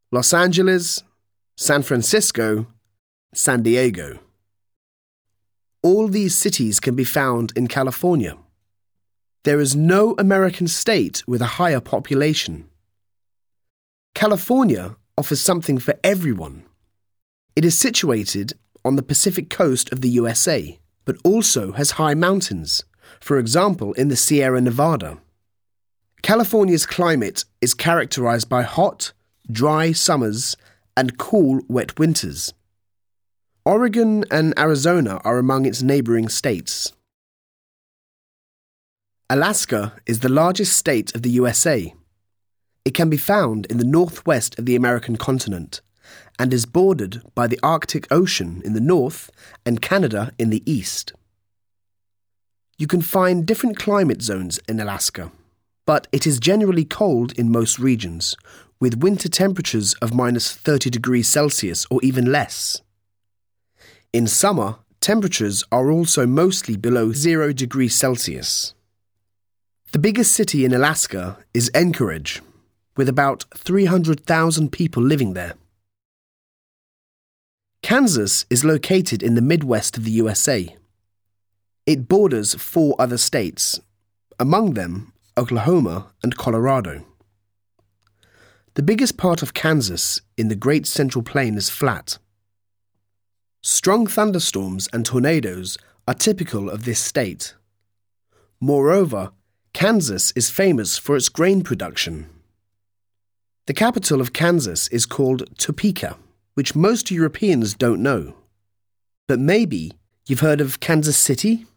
Los Angeles, San Francisco, San Diego. All these cities can be found in California. There is no American state with a higher population. California offers something for everyone. It is situated on the Pacific coast of the USA, but also has high mountains, for example in the Sierra Nevada. California's climate is characterized by hot, dry summers and cool, wet winters. Oregon and Arizona are among its neighboring states. Alaska is the largest state of the USA. It can be found in the northwest of the American continent and is bordered by the Arctic Ocean in the north and Canada in the east. You can find different climate zones in Alaska, but it is generally cold in most regions, with winter temperatures of minus 30 degrees Celsius or even less. In summer, temperatures are also mostly below 0 degrees Celsius. The biggest city in Alaska is Anchorage, with about 300,000 people living there. Kansas is located in the Midwest of the USA. It borders 4 other states, among them Oklahoma and Colorado. The biggest part of Kansas in the Great Central Plain is flat. Strong thunderstorms and tornadoes are typical of this state. Moreover, Kansas is famous for its grain production. The capital of Kansas is called Topeka, which most Europeans don't know. But maybe you've heard of Kansas City?